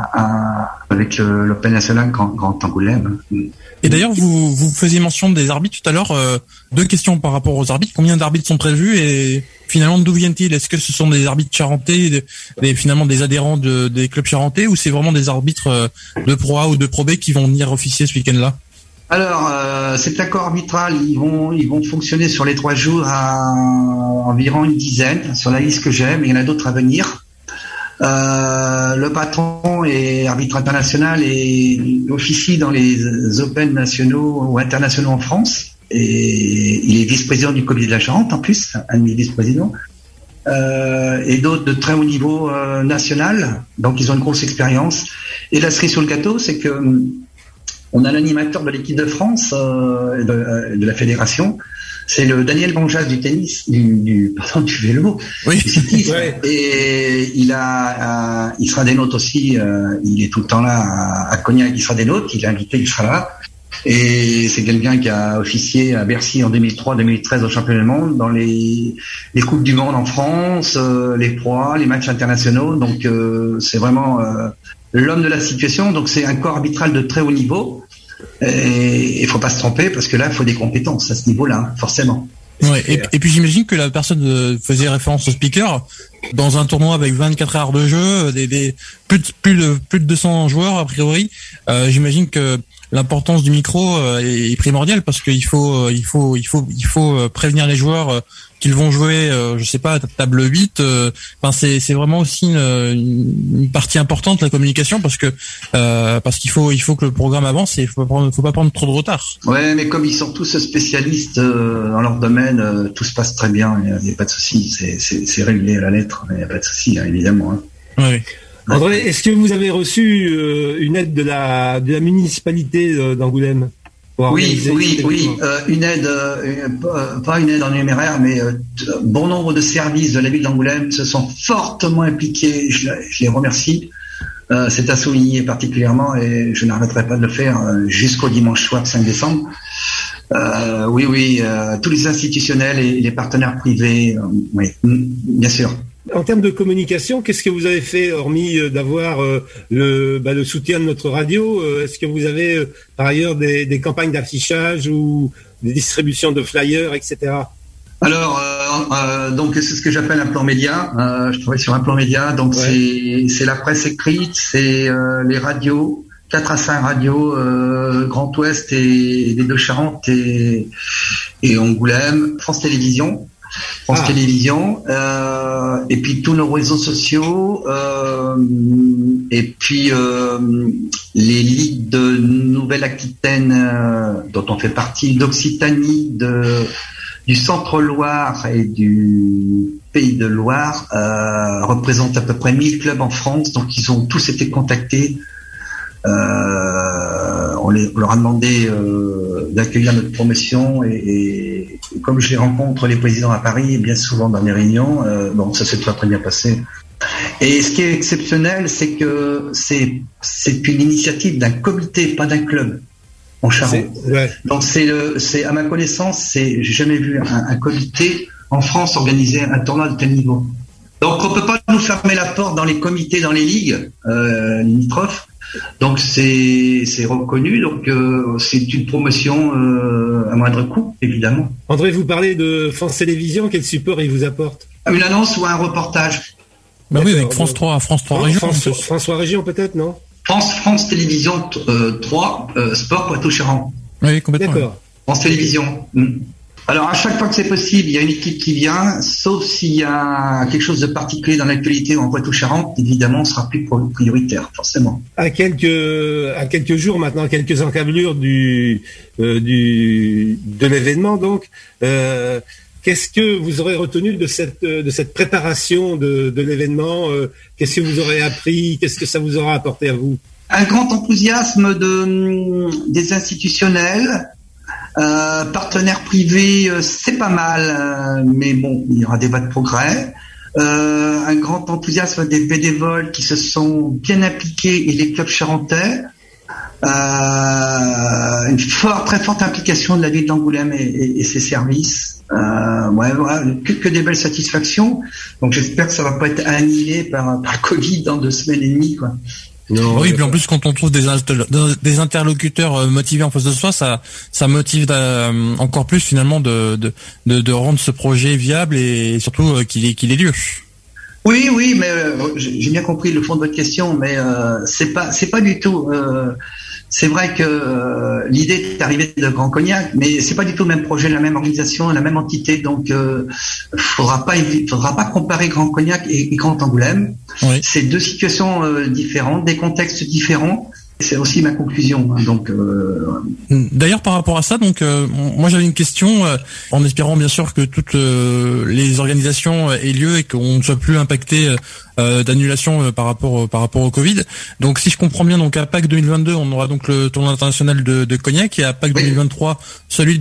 avec l'Open National Grand Angoulême. Et d'ailleurs, vous faisiez mention des arbitres tout à l'heure. Deux questions par rapport aux arbitres. Combien d'arbitres sont prévus et finalement d'où viennent-ils? Est-ce que ce sont des arbitres charentais, finalement des adhérents des clubs charentais, ou c'est vraiment des arbitres de Pro A ou de Pro B qui vont venir officier ce week-end-là? Alors, cet accord arbitral, ils vont fonctionner sur les 3 jours à environ une dizaine sur la liste que j'ai, mais il y en a d'autres à venir. Le patron est arbitre international et officie dans les Open nationaux ou internationaux en France. Et il est vice-président du comité de la Charente en plus, un de mes vice-présidents. Et d'autres de très haut niveau national. Donc ils ont une grosse expérience. Et la cerise sur le gâteau, c'est que on a l'animateur de l'équipe de France, de la fédération. C'est le Daniel Bonjas du tennis, du vélo, oui. Du cyclisme. Ouais. Et il sera des nôtres aussi. Il est tout le temps là à Cognac. Il sera des nôtres. Il est invité, il sera là. Et c'est quelqu'un qui a officié à Bercy en 2003-2013 au championnat du monde, dans les coupes du monde en France, les proies, les matchs internationaux. Donc c'est vraiment l'homme de la situation. Donc c'est un corps arbitral de très haut niveau. Et il faut pas se tromper parce que là il faut des compétences à ce niveau-là, hein, forcément. Ouais, et puis j'imagine que la personne faisait référence au speaker dans un tournoi avec 24 heures de jeu, plus de 200 joueurs a priori. J'imagine que l'importance du micro est primordiale parce qu'il faut prévenir les joueurs qu'ils vont jouer, je sais pas, table 8. Enfin, c'est vraiment aussi une partie importante, la communication, parce qu'il faut que le programme avance et il faut pas prendre trop de retard. Ouais, mais comme ils sont tous spécialistes dans leur domaine, tout se passe très bien. Il n'y a pas de souci. C'est réglé à la lettre. Il n'y a pas de souci, hein, évidemment. Hein. Oui. André, est-ce que vous avez reçu une aide de la municipalité d'Angoulême? Oui. Une aide, pas une aide en numéraire, mais bon nombre de services de la ville d'Angoulême se sont fortement impliqués. Je les remercie. C'est à souligner particulièrement et je n'arrêterai pas de le faire jusqu'au dimanche soir 5 décembre. Tous les institutionnels et les partenaires privés, oui, bien sûr. En termes de communication, qu'est-ce que vous avez fait, hormis d'avoir le soutien de notre radio? Est-ce que vous avez par ailleurs des campagnes d'affichage ou des distributions de flyers, etc.? Alors, donc c'est ce que j'appelle un plan média. Je travaille sur un plan média, donc ouais. C'est la presse écrite, c'est les radios, 4 à 5 radios, Grand Ouest et des deux Charentes et Angoulême, France Télévisions. Télévisions, et puis tous nos réseaux sociaux, et puis les ligues de Nouvelle-Aquitaine dont on fait partie, d'Occitanie, du Centre-Loire et du Pays de Loire représentent à peu près 1000 clubs en France, donc ils ont tous été contactés. On leur a demandé d'accueillir notre promotion et comme je les rencontre les présidents à Paris bien souvent dans les réunions, ça s'est très bien passé. Et ce qui est exceptionnel, c'est que c'est une initiative d'un comité, pas d'un club en Charente. Ouais. Donc c'est à ma connaissance, j'ai jamais vu un comité en France organiser un tournoi de tel niveau. Donc on peut pas nous fermer la porte dans les comités, dans les ligues limitrophes. Donc c'est reconnu, donc c'est une promotion à moindre coût, évidemment. André, vous parlez de France Télévisions, quel support il vous apporte? Une annonce ou un reportage? Bah oui, avec France 3 Région. France 3 Région peut-être, non? France Télévisions 3, Sport Poitou-Charentes. Oui, complètement. D'accord. France Télévisions. Alors, à chaque fois que c'est possible, il y a une équipe qui vient, sauf s'il y a quelque chose de particulier dans l'actualité en Poitou-Charentes, évidemment, ce sera plus prioritaire, forcément. À quelques jours maintenant, quelques encablures de l'événement, donc, qu'est-ce que vous aurez retenu de cette préparation de l'événement? Qu'est-ce que vous aurez appris? Qu'est-ce que ça vous aura apporté à vous? Un grand enthousiasme des institutionnels. Partenaires privés, c'est pas mal, mais bon, il y aura des voies de progrès. Un grand enthousiasme des bénévoles qui se sont bien impliqués et les clubs charentais. Une très forte implication de la ville d'Angoulême et ses services. Voilà, que des belles satisfactions. Donc j'espère que ça va pas être annihilé par Covid dans 2 semaines et demie, quoi. Non, oui, puis en plus quand on trouve des interlocuteurs motivés en face de soi, ça motive encore plus finalement de rendre ce projet viable et surtout qu'il ait lieu. Oui, mais j'ai bien compris le fond de votre question, mais c'est pas du tout. C'est vrai que l'idée est arrivée de Grand Cognac, mais c'est pas du tout le même projet, la même organisation, la même entité. Donc, faudra pas comparer Grand Cognac et Grand Angoulême. Oui. C'est 2 situations différentes, des contextes différents. C'est aussi ma conclusion. Donc, D'ailleurs, par rapport à ça, donc moi j'avais une question, en espérant bien sûr que toutes les organisations aient lieu et qu'on ne soit plus impacté d'annulation par rapport au Covid. Donc, si je comprends bien, donc à Pâques 2022, on aura donc le tournoi international de Cognac, et à Pâques 2023, celui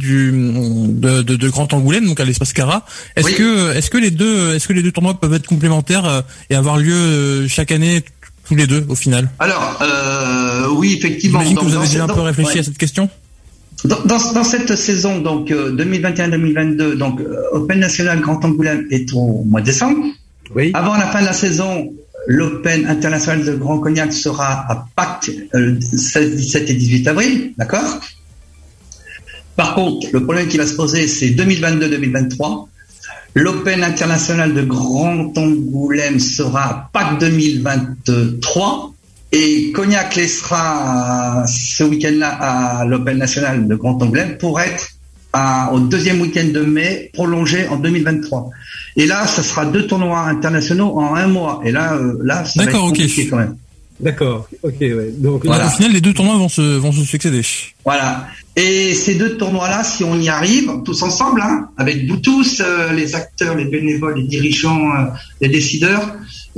de Grand Angoulême, donc à l'espace Cara. Est-ce que les deux tournois peuvent être complémentaires et avoir lieu chaque année? Tous les deux, au final. Alors, oui, effectivement. J'imagine que vous avez déjà un peu réfléchi à cette question. Dans cette saison, donc 2021-2022, donc Open National Grand Angoulême est au mois de décembre. Oui. Avant la fin de la saison, l'Open International de Grand Cognac sera à Pâques, 16, 17 et 18 avril, d'accord? Par contre, le problème qui va se poser, c'est 2022-2023. L'Open International de Grand Angoulême sera à Pâques 2023 et Cognac laissera ce week-end-là à l'Open National de Grand Angoulême pour être au 2e week-end de mai, prolongé en 2023. Et là, ça sera 2 tournois internationaux en 1 mois. Et là, ça va être compliqué quand même. D'accord, ok, ouais. Donc, voilà. Au final, les 2 tournois vont se succéder. Voilà. Et ces 2 tournois-là, si on y arrive, tous ensemble, avec vous tous, les acteurs, les bénévoles, les dirigeants, les décideurs,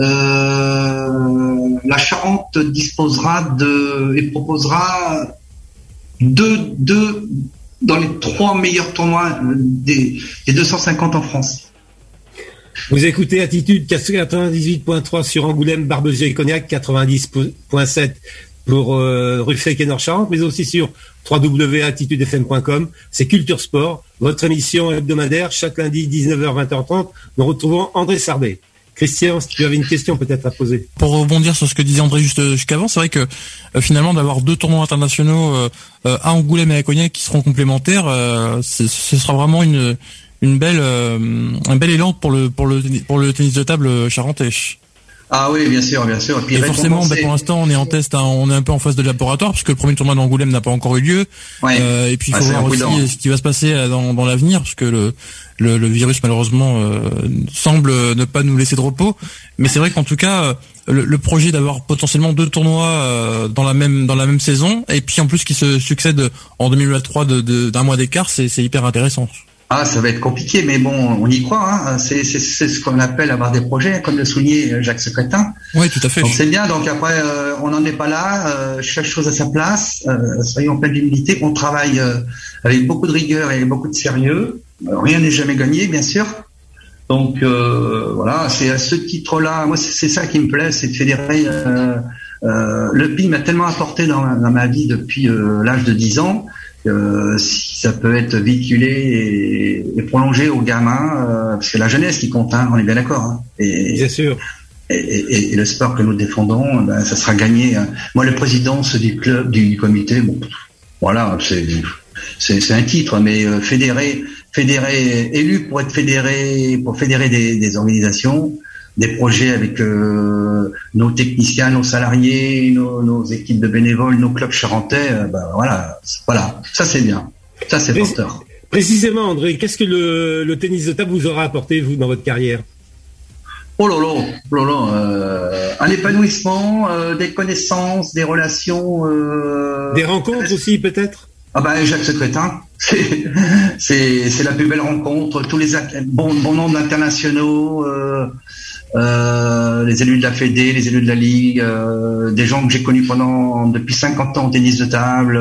la Charente disposera et proposera 2 dans les 3 meilleurs tournois des 250 en France. Vous écoutez Attitude 98.3 sur Angoulême, Barbezieux et Cognac, 90.7 pour Ruffec et Nord-Charente, mais aussi sur www.attitudefm.com. C'est Culture Sport, votre émission hebdomadaire, chaque lundi 19h 20h30. Nous retrouvons André Sardé. Christian, si tu avais une question peut-être à poser. Pour rebondir sur ce que disait André jusqu'avant, c'est vrai que finalement d'avoir 2 tournois internationaux à Angoulême et à Cognac qui seront complémentaires, ce sera vraiment un bel élan pour le tennis de table charentais. Ah oui, bien sûr. Et forcément, pour l'instant, on est en test, on est un peu en phase de laboratoire, puisque le premier tournoi d'Angoulême n'a pas encore eu lieu. Ouais. Et puis, il faut voir aussi ce qui va se passer dans l'avenir, parce que le virus, malheureusement, semble ne pas nous laisser de repos. Mais c'est vrai qu'en tout cas, le projet d'avoir potentiellement 2 tournois dans la même saison, et puis en plus qui se succèdent en 2023 d'un mois d'écart, c'est hyper intéressant. Ah, ça va être compliqué, mais bon, on y croit. C'est ce qu'on appelle avoir des projets, comme le soulignait Jacques Secrétin. Oui, tout à fait. Donc c'est bien. Donc après, on n'en est pas là. Chaque chose à sa place. Soyons pleins d'humilité. On travaille avec beaucoup de rigueur et beaucoup de sérieux. Rien n'est jamais gagné, bien sûr. Donc voilà, c'est à ce titre-là. Moi, c'est ça qui me plaît, c'est de fédérer. Le PIN m'a tellement apporté dans ma vie depuis l'âge de 10 ans. Si ça peut être véhiculé et prolongé aux gamins, parce que la jeunesse qui compte, on est bien d'accord. Et, bien sûr. Et le sport que nous défendons, ça sera gagné. Moi, le président du club, du comité, bon, voilà, c'est un titre, mais fédérer, élu pour être fédéré, pour fédérer des organisations, des projets avec nos techniciens, nos salariés, nos équipes de bénévoles, nos clubs charentais. Voilà, ça c'est bien, ça c'est porteur. Précisément, André, qu'est-ce que le tennis de table vous aura apporté, vous, dans votre carrière? Oh là là, un épanouissement, des connaissances, des relations. Des rencontres aussi, peut-être? Ah ben, Jacques Secrétin, c'est la plus belle rencontre. Tous les bon nombre d'internationaux, les élus de la Fédé, les élus de la Ligue, des gens que j'ai connus depuis 50 ans au tennis de table.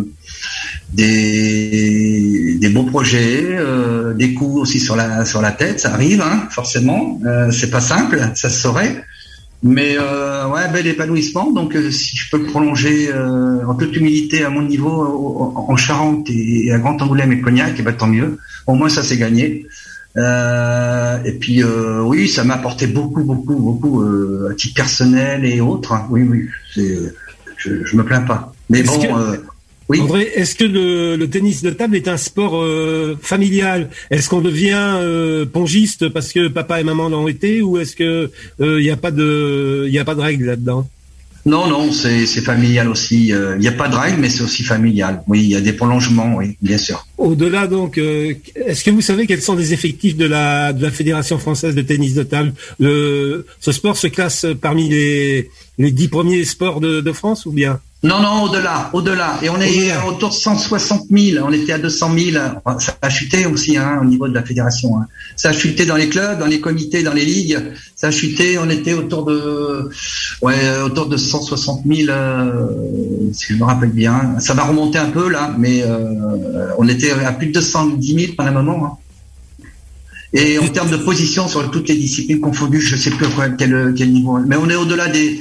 Des beaux projets, des coups aussi sur la tête, ça arrive, hein, forcément. C'est pas simple, ça se saurait, mais bel épanouissement. Donc si je peux le prolonger en toute humilité à mon niveau en Charente et à Grand Angoulême et Cognac, tant mieux. Au moins ça c'est gagné. Et puis oui, ça m'a apporté beaucoup à titre personnel et autres. Hein. Oui, je me plains pas. Mais bon. Oui. André, est-ce que le tennis de table est un sport familial? Est-ce qu'on devient pongiste parce que papa et maman l'ont été, ou est-ce que il y a pas de règle là-dedans? Non, c'est familial aussi. Il n'y a pas de règle, mais c'est aussi familial. Oui, il y a des prolongements, oui, bien sûr. Au-delà, donc, est-ce que vous savez quels sont les effectifs de la Fédération française de tennis de table? Ce sport se classe parmi les 10 premiers sports de France, ou bien? Non, au-delà. Et on est autour de 160 000. On était à 200 000. Ça a chuté aussi, hein, au niveau de la fédération. Hein. Ça a chuté dans les clubs, dans les comités, dans les ligues. Ça a chuté. On était autour de 160 000, si je me rappelle bien. Ça va remonter un peu là, mais on était à plus de 210 000 pendant un moment. Hein. Et en termes de position sur toutes les disciplines confondues, je sais plus quel niveau. Mais on est au-delà des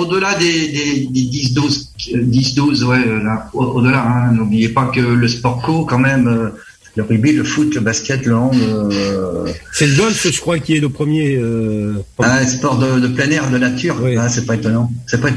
10-12, ouais, là, au-delà, hein. N'oubliez pas que le sport co, quand même, le rugby, le foot, le basket, le hand. C'est le golf, je crois, qui est le premier. Sport de plein air, de nature. Oui. Ah, c'est pas étonnant.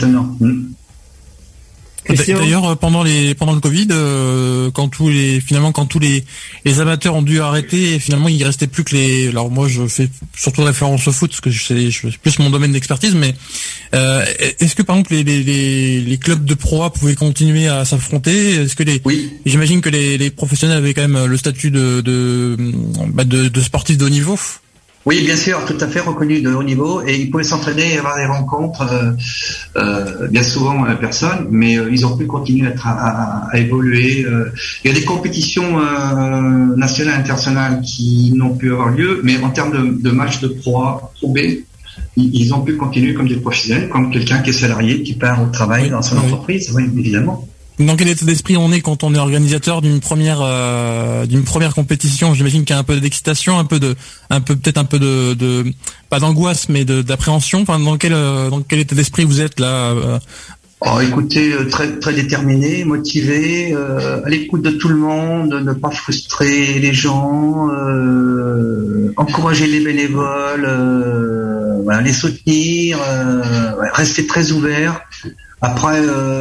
D'ailleurs, pendant le Covid, quand tous les amateurs ont dû arrêter, et finalement il restait plus que alors moi je fais surtout référence au foot parce que je plus mon domaine d'expertise, mais est-ce que par exemple les clubs de Pro A pouvaient continuer à s'affronter? Est-ce que oui. J'imagine que les professionnels avaient quand même le statut de sportifs de haut niveau? Oui, bien sûr, tout à fait reconnu de haut niveau, et ils pouvaient s'entraîner et avoir des rencontres, bien souvent personne, mais ils ont pu continuer à évoluer. Il y a des compétitions nationales et internationales qui n'ont pu avoir lieu, mais en termes de matchs de Pro A, Pro B, ils ont pu continuer comme des professionnels, comme quelqu'un qui est salarié, qui part au travail dans son entreprise, oui, évidemment. Dans quel état d'esprit on est quand on est organisateur d'une première compétition? J'imagine qu'il y a un peu d'excitation, peut-être un peu de pas d'angoisse, mais d'appréhension. Enfin, dans quel état d'esprit vous êtes là? Écoutez, très très déterminé, motivé, à l'écoute de tout le monde, ne pas frustrer les gens, encourager les bénévoles, les soutenir, rester très ouvert. Après,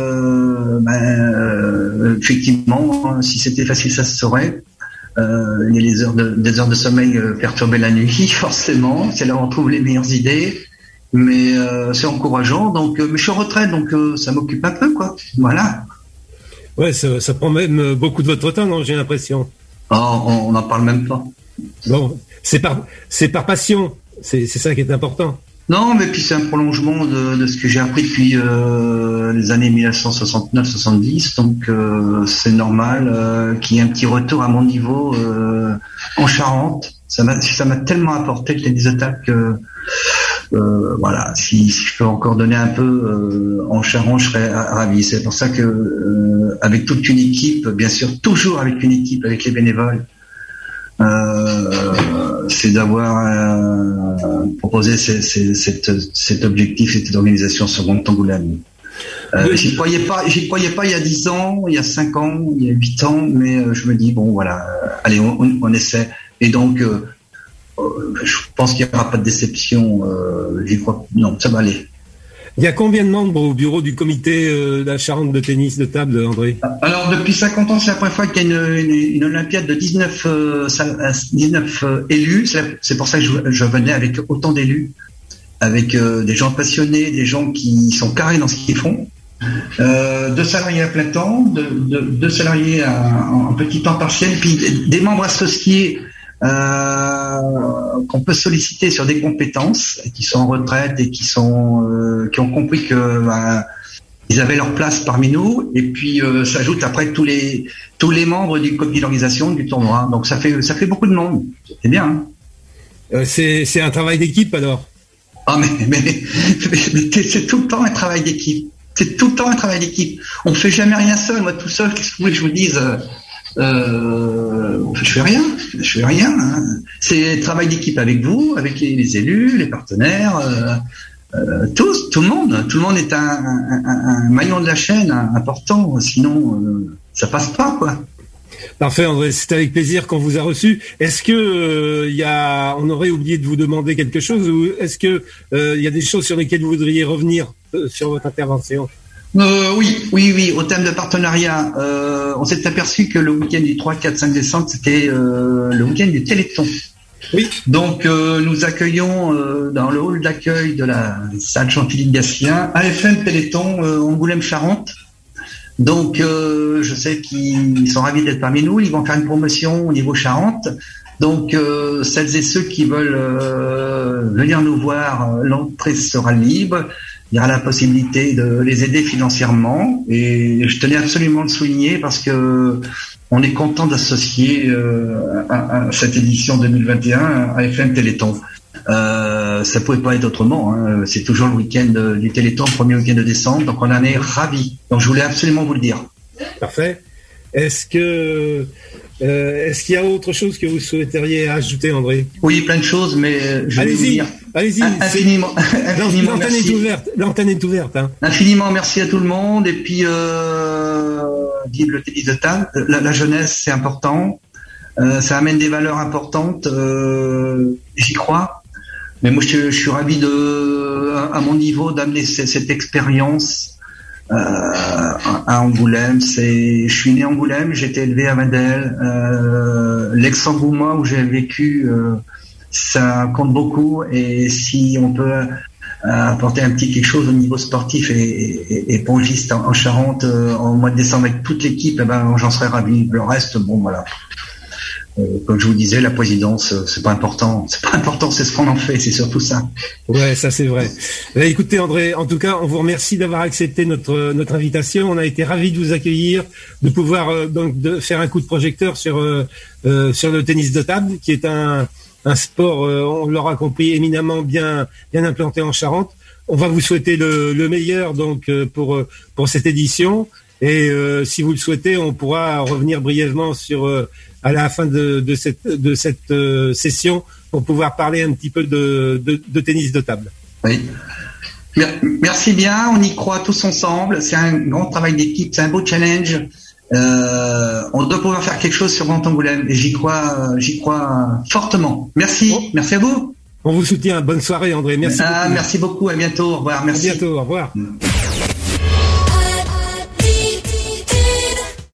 effectivement, si c'était facile, ça se saurait. Il y a des heures de sommeil perturbées la nuit, forcément. C'est là où on trouve les meilleures idées. Mais c'est encourageant. Donc, mais je suis en retraite, donc ça m'occupe un peu, quoi. Voilà. Ouais, ça prend même beaucoup de votre temps, non? J'ai l'impression. On n'en parle même pas. Bon, c'est par passion. C'est ça qui est important. Non, mais puis c'est un prolongement de ce que j'ai appris depuis les années 1969-70, donc c'est normal qu'il y ait un petit retour à mon niveau en Charente. Ça m'a tellement apporté le tennis de table que si je peux encore donner un peu en Charente, je serais ravi. C'est pour ça que avec toute une équipe, bien sûr, toujours avec une équipe, avec les bénévoles, c'est d'avoir proposé cet objectif, cette organisation sur Grand Angoulême. J'y croyais pas il y a 10 ans, il y a 5 ans, il y a 8 ans, mais je me dis, bon, voilà, allez, on essaie. Et donc, je pense qu'il n'y aura pas de déception. J'y crois, non, ça va aller. Il y a combien de membres au bureau du comité de la Charente de tennis de table, André? Alors, depuis 50 ans, c'est la première fois qu'il y a une Olympiade de 19 élus. C'est pour ça que je venais avec autant d'élus. avec des gens passionnés, des gens qui sont carrés dans ce qu'ils font. 2 salariés à plein temps, 2 salariés en petit temps partiel, puis des membres associés qu'on peut solliciter sur des compétences, qui sont en retraite et qui ont compris que ils avaient leur place parmi nous. Et puis s'ajoutent après tous les membres du comité d'organisation du tournoi. Donc ça fait beaucoup de monde. C'est bien. Hein. C'est un travail d'équipe alors. Ah mais c'est tout le temps un travail d'équipe. C'est tout le temps un travail d'équipe. On ne fait jamais rien seul. Moi, tout seul, qu'est-ce que vous voulez que je vous dise je fais rien. Hein. C'est travail d'équipe avec vous, avec les élus, les partenaires, tous, tout le monde. Tout le monde est un maillon de la chaîne important. Sinon, ça passe pas, quoi. Parfait, André, c'est avec plaisir qu'on vous a reçu. Est-ce que on aurait oublié de vous demander quelque chose, ou est-ce que il y a des choses sur lesquelles vous voudriez revenir sur votre intervention? Oui. Au thème de partenariat, on s'est aperçu que le week-end du 3, 4, 5 décembre, c'était le week-end du Téléthon. Oui. Donc nous accueillons dans le hall d'accueil de la salle Jean-Philippe-Gatien AFM Téléthon Angoulême-Charente. Donc je sais qu'ils sont ravis d'être parmi nous. Ils vont faire une promotion au niveau Charente. Donc celles et ceux qui veulent venir nous voir, l'entrée sera libre. Il y aura la possibilité de les aider financièrement. Et je tenais absolument à le souligner parce que on est content d'associer à cette édition 2021 à FM Téléthon. Ça pouvait pas être autrement. Hein. C'est toujours le week-end du Téléthon, premier week-end de décembre. Donc on en est ravis. Donc je voulais absolument vous le dire. Parfait. Est-ce qu'il y a autre chose que vous souhaiteriez ajouter, André? Oui, plein de choses, mais je vais vous dire. Allez-y. Infiniment L'antenne est ouverte. Hein. Infiniment merci à tout le monde. Et puis, vive le tennis de table. La jeunesse, c'est important. Ça amène des valeurs importantes. J'y crois. Mais moi, je suis ravi à mon niveau, d'amener cette expérience à Angoulême. Je suis né à Angoulême, j'ai été élevé à Wendel. L'ex-Angoumois où j'ai vécu, ça compte beaucoup. Et si on peut apporter un petit quelque chose au niveau sportif et pongiste en Charente en mois de décembre avec toute l'équipe, j'en serais ravi. Le reste, bon voilà. Comme je vous disais, la présidence, c'est pas important. C'est pas important, c'est ce qu'on en fait, c'est surtout ça. Ouais, ça c'est vrai. Écoutez, André, en tout cas, on vous remercie d'avoir accepté notre invitation. On a été ravis de vous accueillir, de pouvoir de faire un coup de projecteur sur le tennis de table, qui est un sport, on l'aura compris, éminemment bien implanté en Charente. On va vous souhaiter le meilleur donc pour cette édition. Et si vous le souhaitez, on pourra revenir brièvement à la fin de cette session pour pouvoir parler un petit peu de tennis de table. Oui. Merci bien, on y croit tous ensemble. C'est un grand travail d'équipe, c'est un beau challenge. On doit pouvoir faire quelque chose sur Grand Angoulême et j'y crois fortement. Merci, merci à vous. On vous soutient. Bonne soirée, André. Merci beaucoup. Merci beaucoup. À bientôt. Au revoir. Merci. À bientôt. Au revoir.